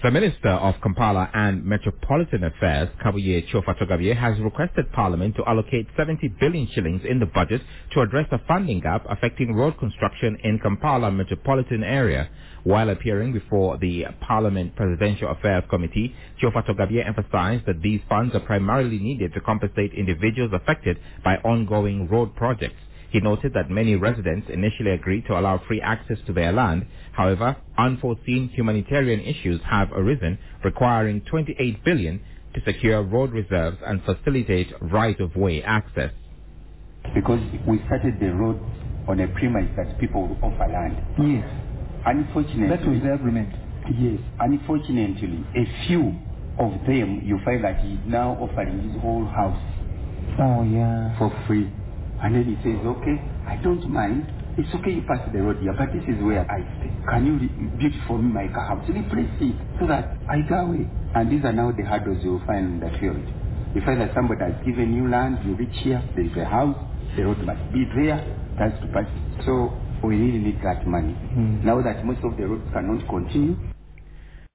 The Minister of Kampala and Metropolitan Affairs, Kabuye Chofatogabye, has requested Parliament to allocate 70 billion shillings in the budget to address the funding gap affecting road construction in Kampala metropolitan area. While appearing before the Parliament Presidential Affairs Committee, Chofatogabye emphasized that these funds are primarily needed to compensate individuals affected by ongoing road projects. He noted that many residents initially agreed to allow free access to their land. However, unforeseen humanitarian issues have arisen, requiring 28 billion to secure road reserves and facilitate right-of-way access. Because we started the road on a premise that people will offer land. Yes. Unfortunately, that was the agreement. Yes. Unfortunately, a few of them you find that he's now offering his whole house. Oh yeah. For free. And then he says, okay, I don't mind. It's okay you pass the road here, but this is where I stay. Can you build for me my car house? Replace it so that I go away. And these are now the hurdles you will find in the field. You find that somebody has given you land, you reach here, there is a house, the road must be there, that's to pass. So we really need that money. Now that most of the roads cannot continue,